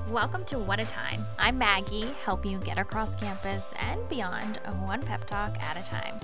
Welcome to What a Time. I'm Maggie, helping you get across campus and beyond, one pep talk at a time.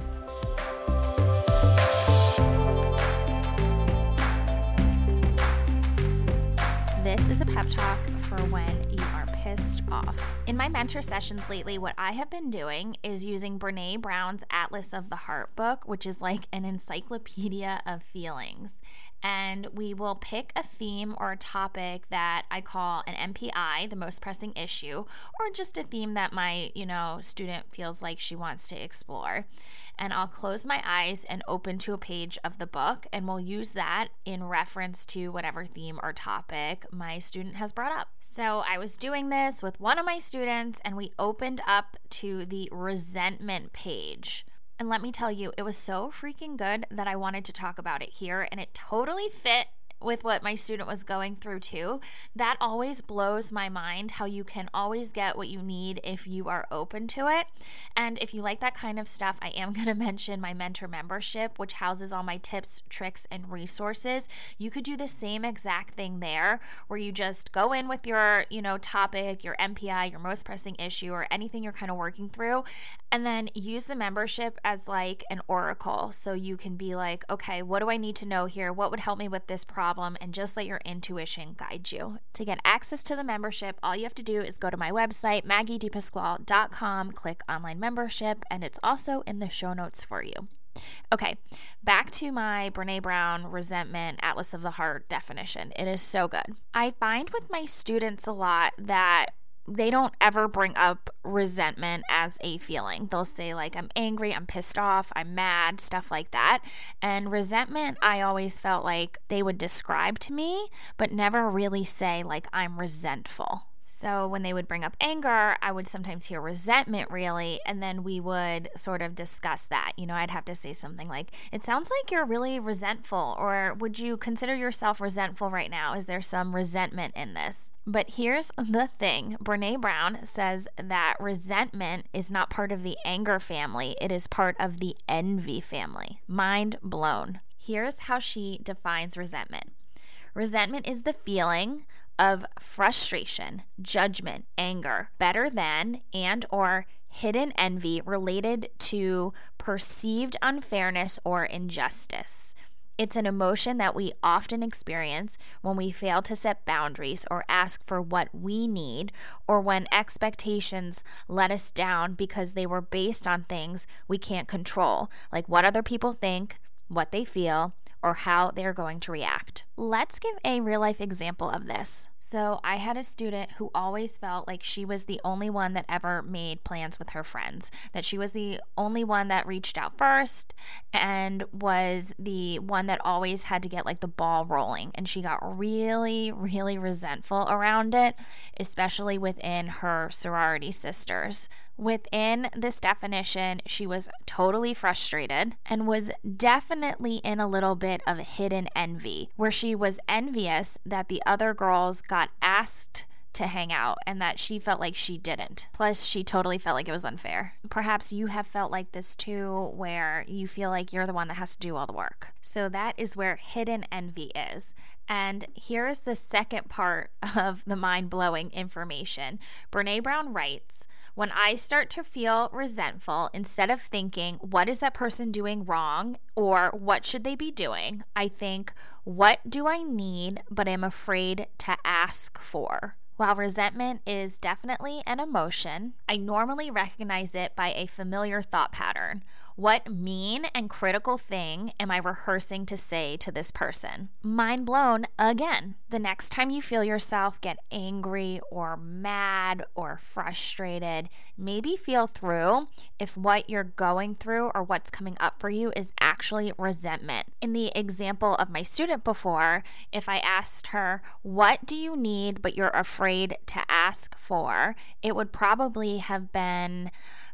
This is a pep talk for when you are pissed off. In my mentor sessions lately, what I have been doing is using Brené Brown's Atlas of the Heart book, which is like an encyclopedia of feelings. And we will pick a theme or a topic that I call an MPI, the most pressing issue, or just a theme that my, student feels like she wants to explore. And I'll close my eyes and open to a page of the book, and we'll use that in reference to whatever theme or topic my student has brought up. So I was doing this with one of my students, and we opened up to the resentment page. And let me tell you, it was so freaking good that I wanted to talk about it here, and it totally fit with what my student was going through too. That always blows my mind, how you can always get what you need if you are open to it. And if you like that kind of stuff, I am going to mention my mentor membership, which houses all my tips, tricks, and resources. You could do the same exact thing there, where you just go in with your, topic, your MPI, your most pressing issue, or anything you're kind of working through, and then use the membership as like an oracle. So you can be like, okay, what do I need to know here? What would help me with this problem? And just let your intuition guide you. To get access to the membership, all you have to do is go to my website, maggiedepasquale.com, click online membership, and it's also in the show notes for you. Okay, back to my Brené Brown resentment Atlas of the Heart definition. It is so good. I find with my students a lot that they don't ever bring up resentment as a feeling. They'll say like, I'm angry, I'm pissed off, I'm mad, stuff like that. And resentment, I always felt like they would describe to me, but never really say like, I'm resentful. So when they would bring up anger, I would sometimes hear resentment really, and then we would sort of discuss that. I'd have to say something like, it sounds like you're really resentful, or would you consider yourself resentful right now? Is there some resentment in this? But here's the thing. Brené Brown says that resentment is not part of the anger family. It is part of the envy family. Mind blown. Here's how she defines resentment. Resentment is the feeling of frustration, judgment, anger, better than, and or hidden envy related to perceived unfairness or injustice. It's an emotion that we often experience when we fail to set boundaries or ask for what we need, or when expectations let us down because they were based on things we can't control, like what other people think, what they feel, or how they're going to react. Let's give a real-life example of this. So I had a student who always felt like she was the only one that ever made plans with her friends, that she was the only one that reached out first and was the one that always had to get like the ball rolling. And she got really, really resentful around it, especially within her sorority sisters. Within this definition, she was totally frustrated and was definitely in a little bit of hidden envy, where she was envious that the other girls got asked to hang out and that she felt like she didn't. Plus, she totally felt like it was unfair. Perhaps you have felt like this too, where you feel like you're the one that has to do all the work. So that is where hidden envy is. And here's the second part of the mind-blowing information. Brené Brown writes, when I start to feel resentful, instead of thinking, what is that person doing wrong, or what should they be doing, I think, what do I need but am afraid to ask for? While resentment is definitely an emotion, I normally recognize it by a familiar thought pattern. What mean and critical thing am I rehearsing to say to this person? Mind blown again. The next time you feel yourself get angry or mad or frustrated, maybe feel through if what you're going through or what's coming up for you is actually resentment. In the example of my student before, if I asked her, what do you need but you're afraid to ask for, it would probably have been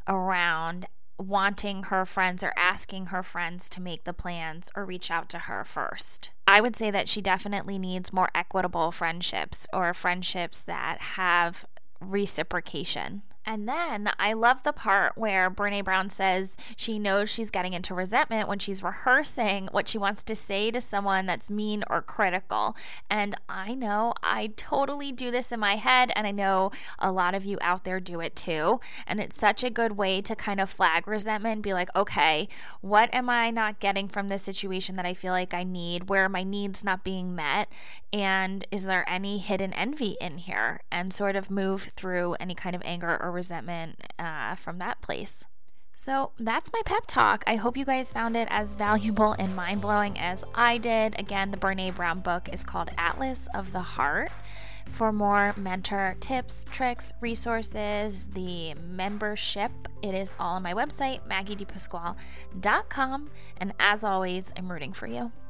around wanting her friends or asking her friends to make the plans or reach out to her first. I would say that she definitely needs more equitable friendships, or friendships that have reciprocation. And then I love the part where Brene Brown says she knows she's getting into resentment when she's rehearsing what she wants to say to someone that's mean or critical. And I know I totally do this in my head, and I know a lot of you out there do it too. And it's such a good way to kind of flag resentment and be like, okay, what am I not getting from this situation that I feel like I need? Where are my needs not being met? And is there any hidden envy in here? And sort of move through any kind of anger or resentment from that place. So that's my pep talk. I hope you guys found it as valuable and mind-blowing as I did. Again, the Brene Brown book is called Atlas of the Heart. For more mentor tips, tricks, resources, the membership, it is all on my website, maggiedepasquale.com. And as always, I'm rooting for you.